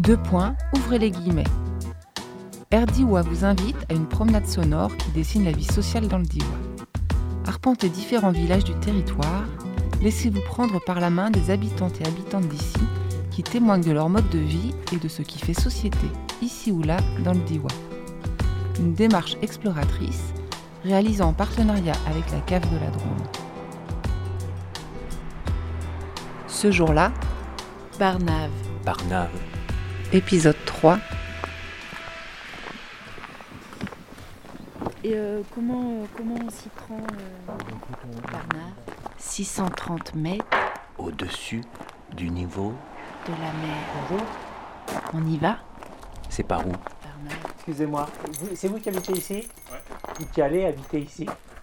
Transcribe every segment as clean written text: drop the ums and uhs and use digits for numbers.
Ouvrez les guillemets. Air Diois vous invite à une promenade sonore qui dessine la vie sociale dans le Diois. Arpentez différents villages du territoire, laissez-vous prendre par la main des habitantes et habitantes d'ici qui témoignent de leur mode de vie et de ce qui fait société, ici ou là, dans le Diois. Une démarche exploratrice réalisée en partenariat avec la Cave de la Dronde. Ce jour-là, Barnave. Épisode 3. Et comment on s'y prend Barnave 630 mètres au-dessus du niveau de la mer. On y va? C'est par où? Barnave. Excusez-moi, c'est vous qui habitez ici? Ouais. Vous qui allez habiter ici?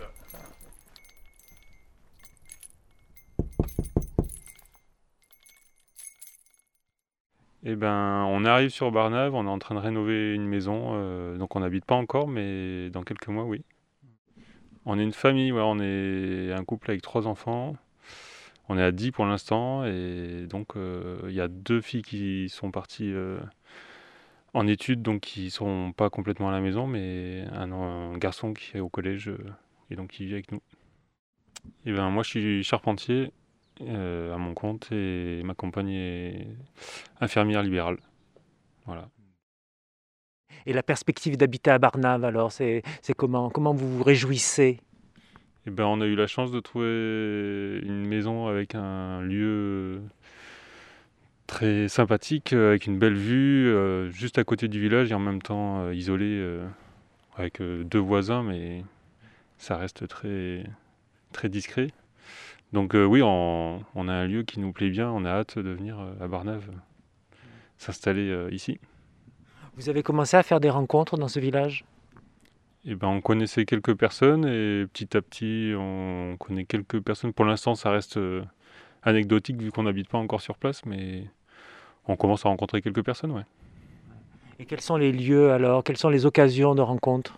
Eh ben, on arrive sur Barnave, on est en train de rénover une maison, donc on n'habite pas encore, mais dans quelques mois, oui. On est une famille, ouais, on est un couple avec 3 enfants. On est à 10 pour l'instant, et donc il y a 2 filles qui sont parties en études, donc qui sont pas complètement à la maison, mais un garçon qui est au collège et donc qui vit avec nous. Et ben, moi, je suis charpentier à mon compte, et ma compagne est infirmière libérale. Voilà. Et la perspective d'habiter à Barnave, alors, c'est comment vous vous réjouissez? Et ben, on a eu la chance de trouver une maison avec un lieu très sympathique, avec une belle vue, juste à côté du village et en même temps isolé, avec 2 voisins, mais ça reste très, très discret. Donc oui, on a un lieu qui nous plaît bien, on a hâte de venir à Barnave, s'installer ici. Vous avez commencé à faire des rencontres dans ce village? Et ben, on connaissait quelques personnes et petit à petit on connaît quelques personnes. Pour l'instant ça reste anecdotique vu qu'on n'habite pas encore sur place, mais on commence à rencontrer quelques personnes, ouais. Et quels sont les lieux alors? Quelles sont les occasions de rencontres?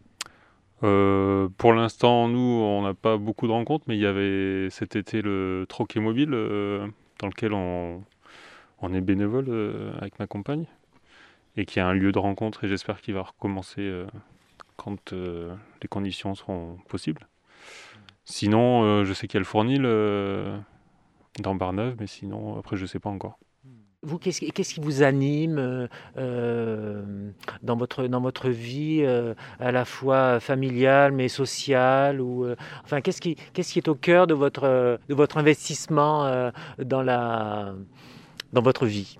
Pour l'instant, nous, on n'a pas beaucoup de rencontres, mais il y avait cet été le troquet mobile dans lequel on est bénévole avec ma compagne, et qui est un lieu de rencontre, et j'espère qu'il va recommencer quand les conditions seront possibles. Sinon, je sais qu'il y a le Fournil dans Barnave, mais sinon, après, je ne sais pas encore. Vous, qu'est-ce qui vous anime dans votre vie, à la fois familiale mais sociale, ou enfin qu'est-ce qui est au cœur de votre investissement dans votre vie?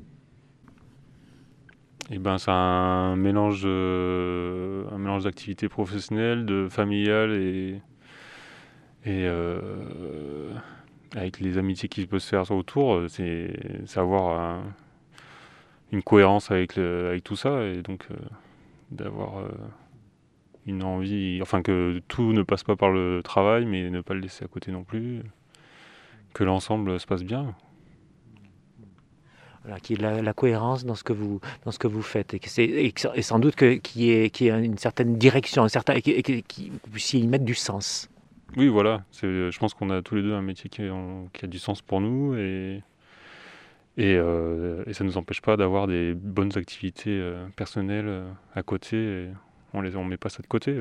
Eh ben, c'est un mélange d'activités professionnelles, de familiales et avec les amitiés qui peuvent se faire autour, c'est avoir une cohérence avec tout ça, et donc d'avoir une envie, enfin que tout ne passe pas par le travail, mais ne pas le laisser à côté non plus, que l'ensemble se passe bien. Voilà, qui est la cohérence dans ce que vous faites, et sans doute qu'il y ait une certaine direction, que vous puissiez y mettre du sens. Oui, voilà. Je pense qu'on a tous les deux un métier qui a du sens pour nous, et ça ne nous empêche pas d'avoir des bonnes activités personnelles à côté, et on met pas ça de côté.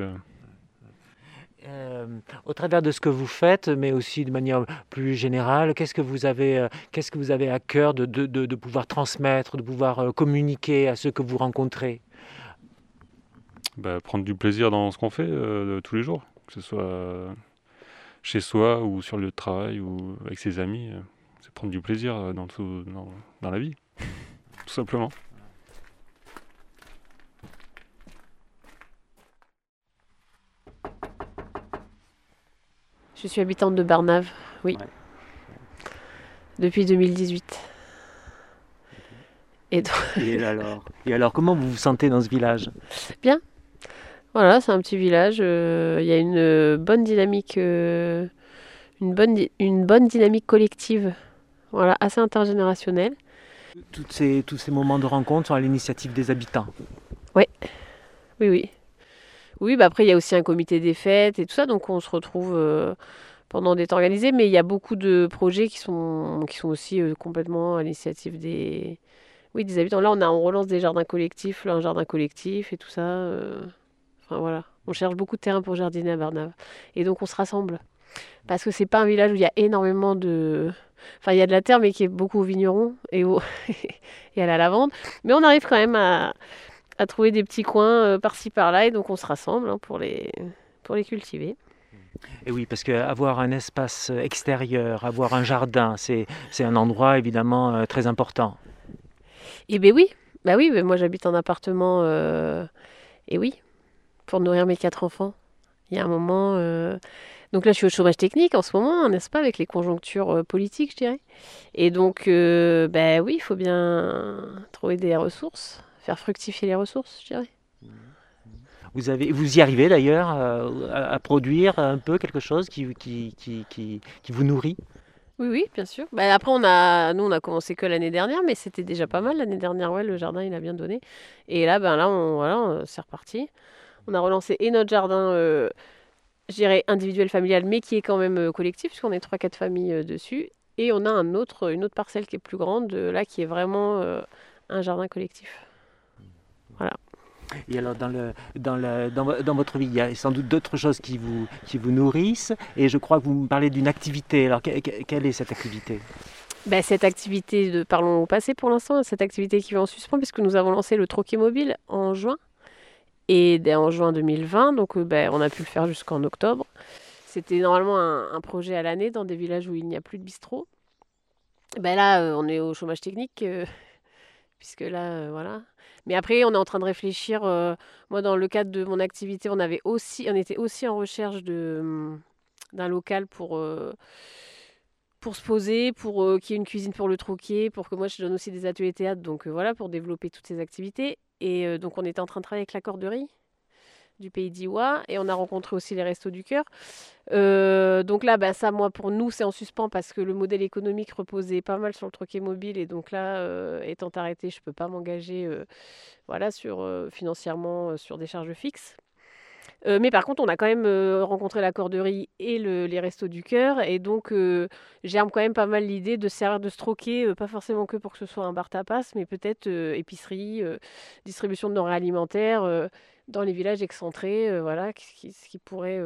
Au travers de ce que vous faites, mais aussi de manière plus générale, qu'est-ce que vous avez à cœur de pouvoir transmettre, de pouvoir communiquer à ceux que vous rencontrez? Prendre du plaisir dans ce qu'on fait tous les jours, que ce soit chez soi ou sur le lieu de travail ou avec ses amis, c'est prendre du plaisir dans la vie, tout simplement. Je suis habitante de Barnave, oui, ouais. Depuis 2018. Et alors, comment vous vous sentez dans ce village? Bien. Voilà, c'est un petit village. Il y a une bonne dynamique, une bonne dynamique collective. Voilà, assez intergénérationnelle. Tous ces moments de rencontre sont à l'initiative des habitants. Oui. Oui, après il y a aussi un comité des fêtes et tout ça, donc on se retrouve pendant des temps organisés, mais il y a beaucoup de projets qui sont aussi complètement à l'initiative des Oui, des habitants. Là, on relance des jardins collectifs, là, un jardin collectif et tout ça. Enfin, voilà. On cherche beaucoup de terrain pour jardiner à Barnave. Et donc, on se rassemble. Parce que c'est pas un village où il y a énormément de... Enfin, il y a de la terre, mais qui est beaucoup au vigneron et et à la lavande. Mais on arrive quand même à trouver des petits coins par-ci, par-là. Et donc, on se rassemble pour les cultiver. Et oui, parce qu'avoir un espace extérieur, avoir un jardin, c'est un endroit évidemment très important. Eh bien oui, bah oui, mais moi j'habite en appartement, et oui, pour nourrir mes 4 enfants. Il y a un moment... Donc là je suis au chômage technique en ce moment, n'est-ce pas, avec les conjonctures politiques, je dirais. Et donc, bah oui, il faut bien trouver des ressources, faire fructifier les ressources, je dirais. Vous y arrivez d'ailleurs à produire un peu quelque chose qui vous nourrit? Oui, bien sûr. Bah, après, nous, on a commencé que l'année dernière, mais c'était déjà pas mal l'année dernière. Ouais, le jardin, il a bien donné. Et là, c'est reparti. On a relancé et notre jardin, je dirais individuel, familial, mais qui est quand même collectif, puisqu'on est 3-4 familles dessus. Et on a une autre parcelle qui est plus grande, là, qui est vraiment un jardin collectif. Voilà. Et alors, dans votre vie, il y a sans doute d'autres choses qui vous nourrissent. Et je crois que vous me parlez d'une activité. Alors, quelle est cette activité? Cette activité, parlons au passé pour l'instant, cette activité qui va en suspens, puisque nous avons lancé le troquet mobile en juin. Et en juin 2020, donc on a pu le faire jusqu'en octobre. C'était normalement un projet à l'année dans des villages où il n'y a plus de bistrot. Là, on est au chômage technique, puisque là, voilà. Mais après, on est en train de réfléchir. Moi, dans le cadre de mon activité, on était aussi en recherche d'un local pour se poser, pour qu'il y ait une cuisine pour le troquet, pour que moi, je donne aussi des ateliers théâtre. Donc voilà, pour développer toutes ces activités. Et donc, on était en train de travailler avec la corderie du Pays d'Iwa. Et on a rencontré aussi les Restos du Cœur. Donc là, ça, moi, pour nous, c'est en suspens parce que le modèle économique reposait pas mal sur le troquet mobile. Et donc là, étant arrêté, je ne peux pas m'engager financièrement sur des charges fixes. Mais par contre, on a quand même rencontré la corderie et les Restos du Cœur. Et donc, germe quand même pas mal l'idée de servir de se troquer, pas forcément que pour que ce soit un bar tapas, mais peut-être épicerie, distribution de denrées alimentaires dans les villages excentrés, ce qui pourrait,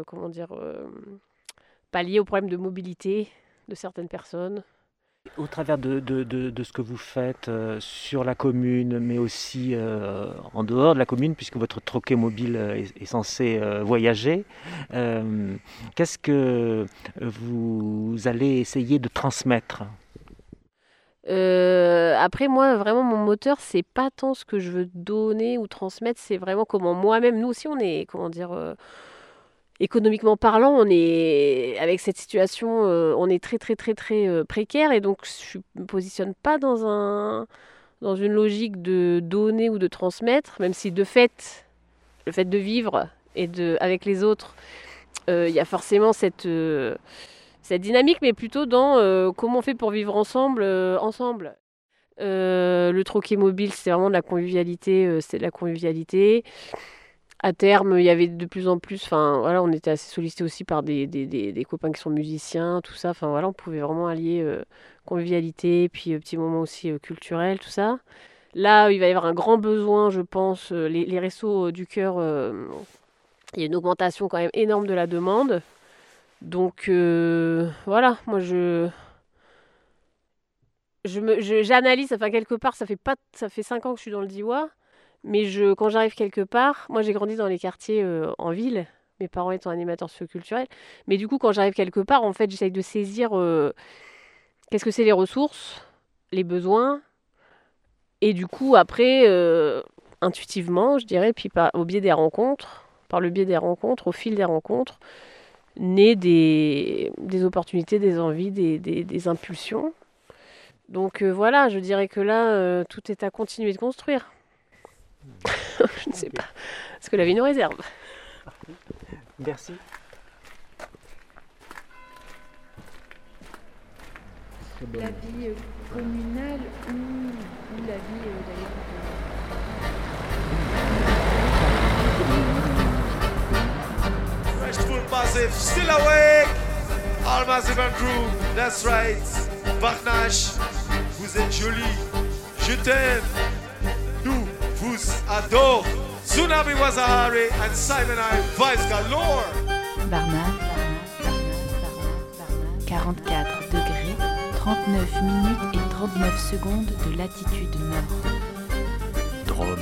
pallier au problème de mobilité de certaines personnes. Au travers de ce que vous faites sur la commune, mais aussi en dehors de la commune, puisque votre troquet mobile est censé voyager, qu'est-ce que vous allez essayer de transmettre ? Après, moi, vraiment, mon moteur, c'est pas tant ce que je veux donner ou transmettre, c'est vraiment comment moi-même, nous aussi, on est, économiquement parlant, on est avec cette situation, on est très très très très précaire et donc je me positionne pas dans une logique de donner ou de transmettre, même si de fait, le fait de vivre et avec les autres, il y a forcément cette dynamique, mais plutôt dans comment on fait pour vivre ensemble. Le troquet mobile, c'est vraiment de la convivialité, À terme, il y avait de plus en plus, on était assez sollicité aussi par des copains qui sont musiciens, tout ça. On pouvait vraiment allier convivialité, puis petits moments aussi culturels, tout ça. Là, il va y avoir un grand besoin, je pense. Les Restos du Cœur, il y a une augmentation quand même énorme de la demande. Donc, moi, j'analyse, quelque part, ça fait 5 ans que je suis dans le Diois. Mais quand j'arrive quelque part, moi j'ai grandi dans les quartiers en ville, mes parents étant animateurs socioculturels. Mais du coup, quand j'arrive quelque part, en fait, j'essaye de saisir qu'est-ce que c'est les ressources, les besoins. Et du coup, après, intuitivement, je dirais, puis par le biais des rencontres, au fil des rencontres, naît des opportunités, des envies, des impulsions. Donc je dirais que là, tout est à continuer de construire. Je ne sais pas ce que la vie nous réserve. Merci. La vie communale ou la vie Fresh Massive, still awake. All Massive and crew, that's right. Barnache, vous êtes jolis. Je t'aime. Nous vous adore. Tsunami Wazahari and Simon I Vice Galore. Barnave, 44 degrés, 39 minutes et 39 secondes de latitude nord. Drôme.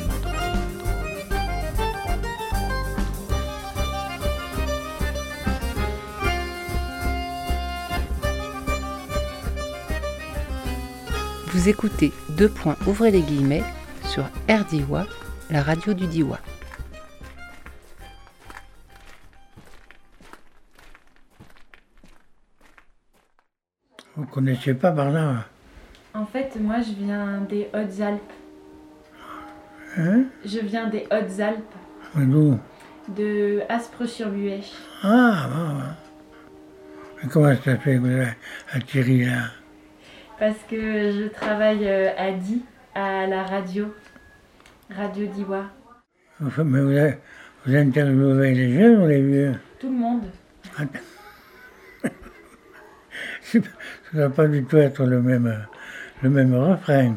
Vous écoutez ouvrez les guillemets sur RDIWA, la radio du Diois. Vous ne connaissiez pas Barnave? En fait, moi, je viens des Hautes-Alpes. Hein? Je viens des Hautes-Alpes, D'où? de Aspres-sur-Buèche. Ah, bon. Mais comment ça fait que vous avez atterri là? Parce que je travaille à Die, à la radio Diois. Mais vous interviewez les jeunes ou les vieux? Tout le monde. Attends. Ça ne va pas du tout être le même refrain.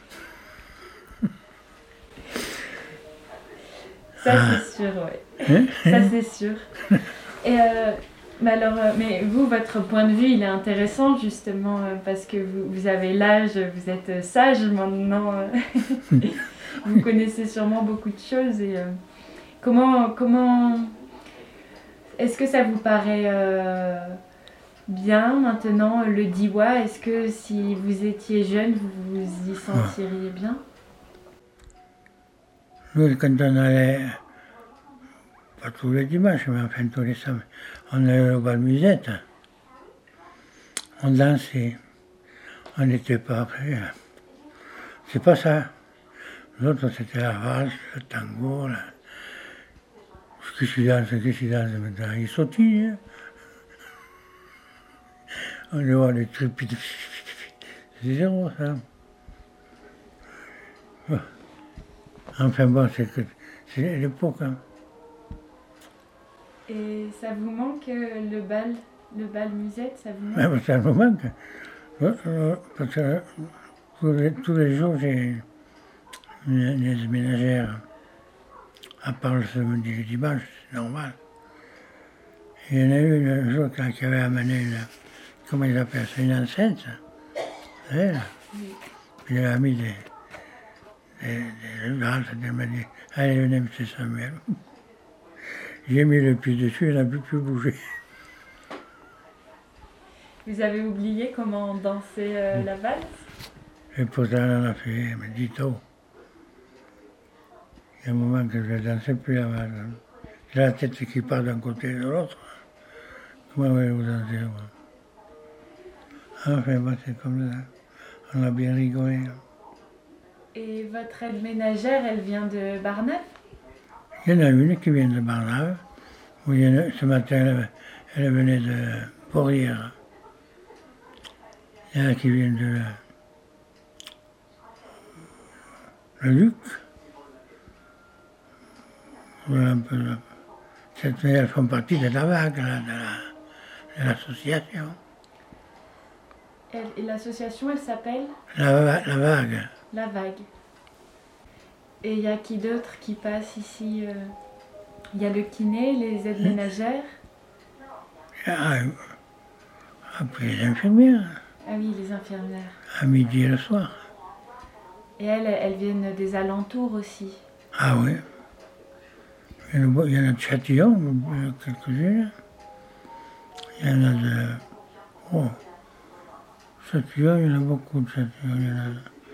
Ça, c'est sûr, oui. Hein? Ça, c'est sûr. Et mais vous, votre point de vue, il est intéressant, justement, parce que vous avez l'âge, vous êtes sage maintenant. Vous connaissez sûrement beaucoup de choses. Et comment est-ce que ça vous paraît bien maintenant, le Diois? Est-ce que si vous étiez jeune, vous vous y sentiriez bien? Nous, quand on allait, pas tous les dimanches, mais enfin tous les samedis, on allait au bal musette. On dansait. On n'était pas prêts. C'est pas ça. Nous autres, c'était la valse, le tango, là. Qu'est-ce qu'il danse maintenant? Il sautille. Hein? On les voit les trucs. C'est zéro, ça. Enfin bon, c'est l'époque. Hein. Et ça vous manque le bal musette, ça vous Ouais, manque? ça me manque. Parce que tous les jours, j'ai une ménagère, à part le samedi et le dimanche, c'est normal. Et il y en a eu un jour qui avait amené comment ils appellent ça, une enceinte. Vous savez, là? Oui. Puis il avait mis des valses, elle m'a dit, allez, venez, M. Samuel. J'ai mis le pied dessus, elle n'a plus pu bouger. Vous avez oublié comment danser la valse? Et pourtant, elle en a fait, mais dis-toi. Il y a un moment que je ne dansais plus la valse. J'ai la tête qui part d'un côté et de l'autre. Comment voulez-vous danser, moi? Enfin, bon, c'est comme ça. On a bien rigolé. Et votre aide ménagère, elle vient de Barnave? Il y en a une qui vient de Barnave. Ce matin, elle venait de Porrières. Il y en a qui viennent de le Luc. Voilà un peu. Elles font partie de la vague, là, de l'association. Et l'association, elle s'appelle? La vague. La Vague. Et il y a qui d'autre qui passe ici? Il y a le kiné, les aides ménagères. Après les infirmières, Ah oui, les infirmières. à midi et le soir. Et elles viennent des alentours aussi. Ah oui. Il y en a de Châtillon, quelques-unes. Il y en a de... Oh, Châtillon, il y en a beaucoup de Châtillon. Il y en a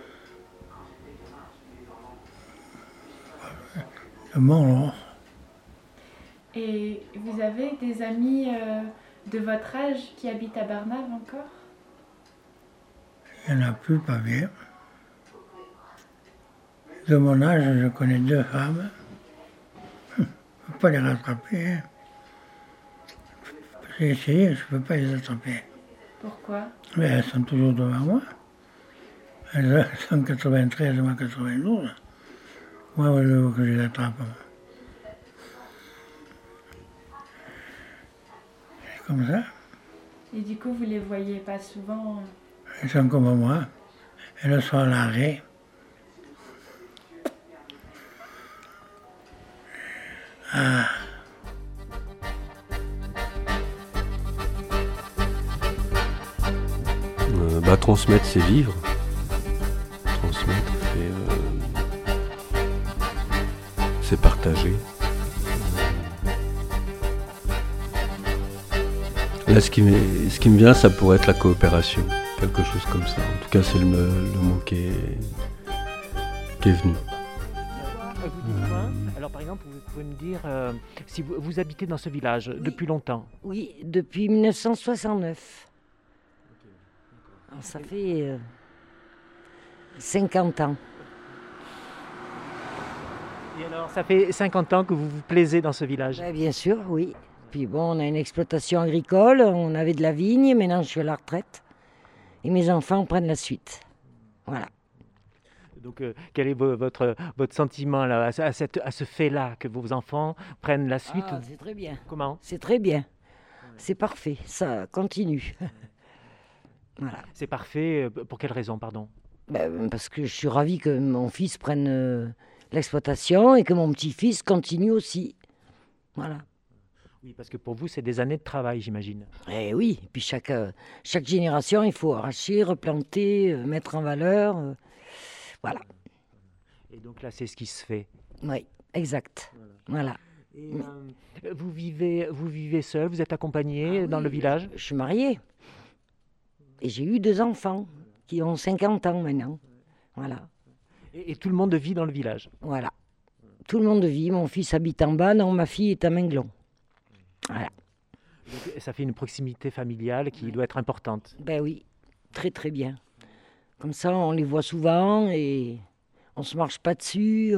de Mont-Laur. Et vous avez des amis de votre âge qui habitent à Barnave encore? Il n'y en a plus, pas bien. De mon âge, je connais 2 femmes. Je ne peux pas les rattraper. Hein. J'ai essayé, je ne peux pas les attraper. Pourquoi? Mais elles sont toujours devant moi. Elles sont 93, moi 92. Moi, voulez-vous que je les attrape? C'est comme ça. Et du coup, vous les voyez pas souvent? Elles sont comme moi. Elles sont à l'arrêt. Transmettre, c'est vivre. Transmettre, c'est partager. Là, ce qui me vient, ça pourrait être la coopération, quelque chose comme ça. En tout cas, c'est le mot qui est venu. Alors par exemple, vous pouvez me dire si vous habitez dans ce village depuis longtemps? Oui, depuis 1969. Alors, ça fait 50 ans. Et alors, ça fait 50 ans que vous vous plaisez dans ce village? Bien sûr, oui. Puis bon, on a une exploitation agricole, on avait de la vigne, maintenant je suis à la retraite. Et mes enfants prennent la suite. Voilà. Donc, quel est votre sentiment là, à ce fait-là, que vos enfants prennent la suite? C'est très bien. Comment? C'est très bien. C'est parfait, ça continue. Voilà. C'est parfait, pour quelle raison, pardon? Parce que je suis ravie que mon fils prenne l'exploitation et que mon petit-fils continue aussi. Voilà. Oui, parce que pour vous, c'est des années de travail, j'imagine. Eh oui, puis chaque génération, il faut arracher, replanter, mettre en valeur. Voilà. Et donc là, c'est ce qui se fait. Oui, exact. Voilà. Et, vous vivez seul, vous êtes accompagné dans le village? Je suis mariée. Et j'ai eu 2 enfants qui ont 50 ans maintenant. Voilà. Et tout le monde vit dans le village? Voilà. Tout le monde vit. Mon fils habite en bas, non, ma fille est à Minglon. Voilà. Donc, ça fait une proximité familiale qui doit être importante. Ben oui, très très bien. Comme ça, on les voit souvent et on ne se marche pas dessus.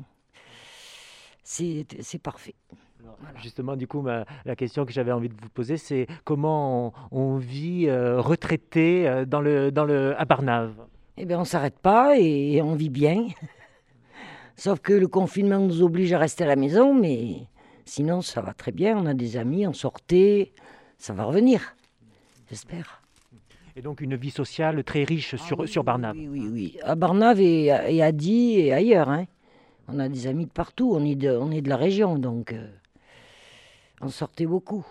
C'est parfait. Alors, voilà. Justement, du coup, la question que j'avais envie de vous poser, c'est comment on vit retraité à Barnave? Eh bien, on ne s'arrête pas et on vit bien. Sauf que le confinement nous oblige à rester à la maison, mais sinon, ça va très bien. On a des amis, on sortait, ça va revenir, j'espère. Et donc, une vie sociale très riche sur Barnave? Oui. À Barnave et à Die et ailleurs. Hein. On a des amis de partout. On est de la région, donc on sortait beaucoup.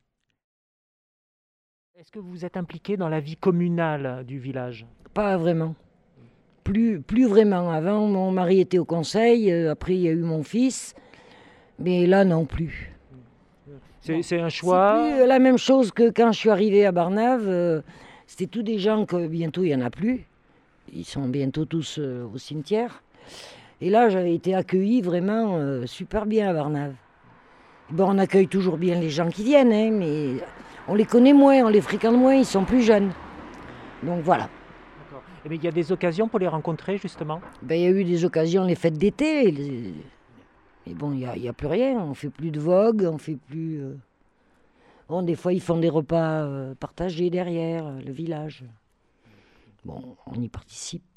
Est-ce que vous êtes impliqué dans la vie communale du village? Pas vraiment. Plus vraiment. Avant, mon mari était au conseil. Après, il y a eu mon fils. Mais là, non plus. C'est un choix? C'est plus la même chose que quand je suis arrivée à Barnave. C'était tous des gens que bientôt, il n'y en a plus. Ils sont bientôt tous au cimetière. Et là, j'avais été accueillie vraiment super bien à Barnave. Bon, on accueille toujours bien les gens qui viennent, hein, mais on les connaît moins, on les fréquente moins, ils sont plus jeunes. Donc voilà. D'accord. Mais il y a des occasions pour les rencontrer, justement? Il y a eu des occasions, les fêtes d'été. Mais bon, il n'y a plus rien. On ne fait plus de vogue, on fait plus... Bon, des fois, ils font des repas partagés derrière le village. Bon, on y participe.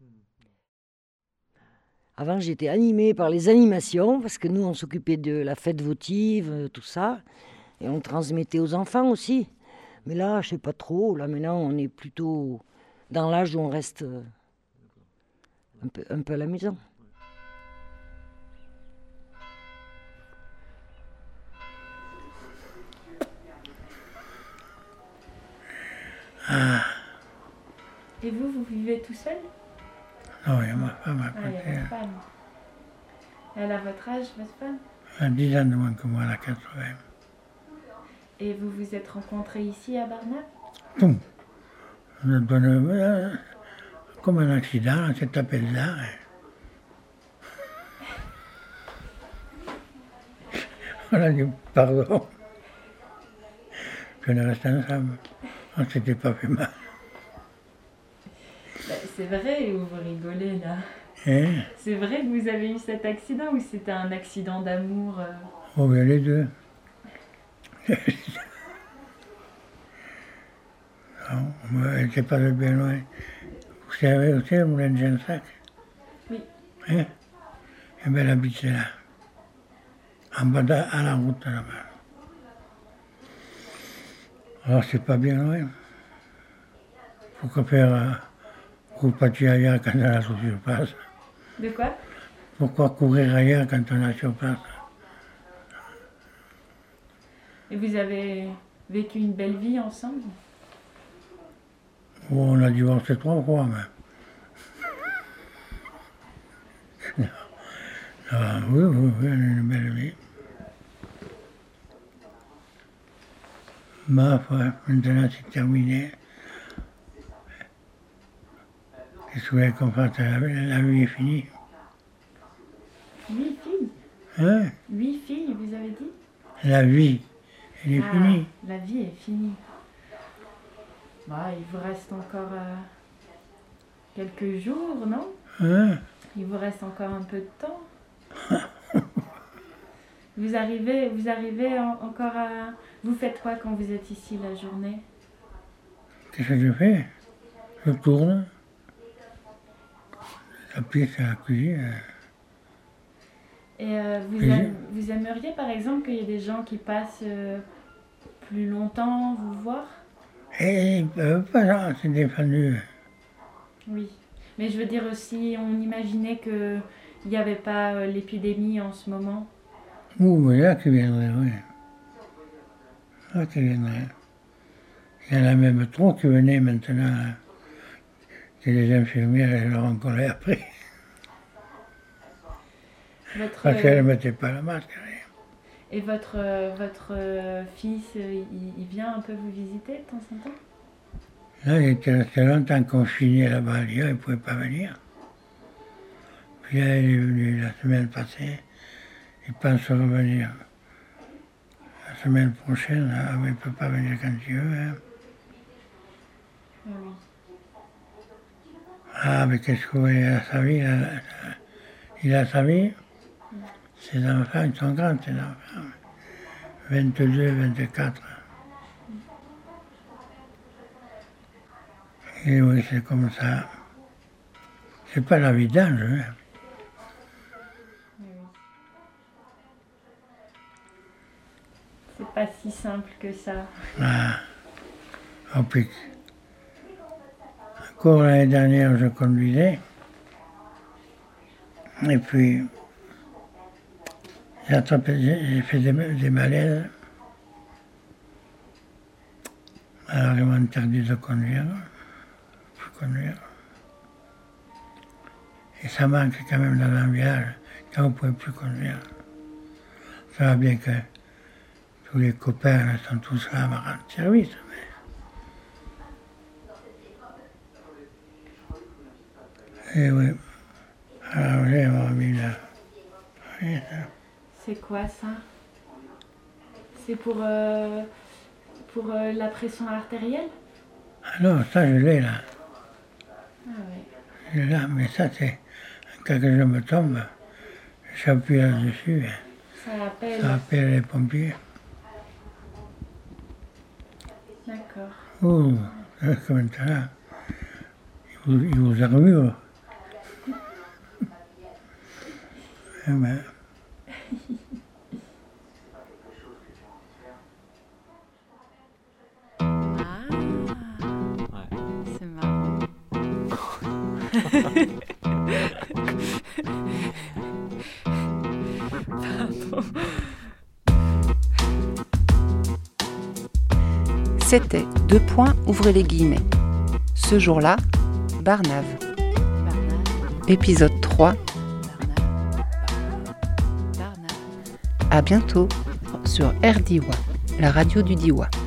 Avant, j'étais animée par les animations, parce que nous, on s'occupait de la fête votive, tout ça. Et on transmettait aux enfants aussi. Mais là, je ne sais pas trop. Là, maintenant, on est plutôt dans l'âge où on reste un peu à la maison. Et vous vivez tout seul? Non, il y a ma femme à côté. Il y a votre femme. Elle a votre âge, votre femme? Elle a 10 ans de moins que moi, elle a 80. Et vous vous êtes rencontrés ici à Barnave? Boum. Comme un accident, on s'est tapé là. On a dit pardon. Puis on est restés ensemble. On ne s'était pas fait mal. C'est vrai ou vous rigolez là? Hein? C'est vrai que vous avez eu cet accident ou c'était un accident d'amour? Oh, bien les deux. Non, moi, elle n'était pas de bien loin. Vous savez aussi, le moulin de Gensac? Oui. Hein? Et bien, elle habitait là. En bas à la route, là-bas. Alors, c'est pas bien loin. Faut que faire couper ailleurs quand on a sur surface. De quoi? Pourquoi courir ailleurs quand on a surface? Et vous avez vécu une belle vie ensemble? On a divorcé 3 fois même. Oui, on a une belle vie. Ma foi, maintenant c'est terminé. Qu'est-ce que vous voulez qu'on fasse? La vie est finie. 8 filles? Hein? 8 filles, vous avez dit? La vie, elle est finie. La vie est finie. Bah, il vous reste encore quelques jours, non? Hein? Il vous reste encore un peu de temps. Vous arrivez encore à... Vous faites quoi quand vous êtes ici la journée? Qu'est-ce que je fais? Je tourne. La pièce à la cuisine. Et vous aimeriez par exemple qu'il y ait des gens qui passent plus longtemps vous voir? Et pas c'est défendu. Oui. Mais je veux dire aussi, on imaginait qu'il n'y avait pas l'épidémie en ce moment. Oui, là qui viendrait, oui. Là qui viendrait. Il y en a même trop qui venaient maintenant. Là. Que les infirmières, elles leur en collaient après. Parce qu'elles ne mettaient pas la masque. Et votre fils, il vient un peu vous visiter de temps en temps? Là, il était resté longtemps confiné là-bas à Lyon, il ne pouvait pas venir. Puis là, il est venu la semaine passée. Il pense revenir la semaine prochaine, là, mais il ne peut pas venir quand il veut. Hein. Oui. Ah, mais qu'est-ce que vous voulez, il a sa vie, il a sa vie. Ses enfants, ils sont grands, ses enfants. 22, 24. Et oui, c'est comme ça. C'est pas la vie d'âge, hein. C'est pas si simple que ça. Ah, oh, puis, encore l'année dernière, je conduisais. Et puis, j'ai fait des malaises. Alors, ils m'ont interdit de conduire. Et ça manque quand même dans un village, quand on ne pouvait plus conduire. Ça va bien que tous les copains sont tous là à me rendre service. Mais... Et oui. Alors j'ai mis là. Oui, c'est quoi ça? C'est pour la pression artérielle? Ah non, ça je l'ai là. Ah oui. Je l'ai là, mais ça c'est... Quand je me tombe, j'appuie là-dessus. Ça appelle... Ça appelle les pompiers. D'accord. Oh, comme maintenant, ils vous armurent. Eh ben. C'est marrant. Pardon. C'était deux points, ouvrez les guillemets. Ce jour-là, Barnave. Épisode 3. À bientôt sur RDIWA, la radio du Diois.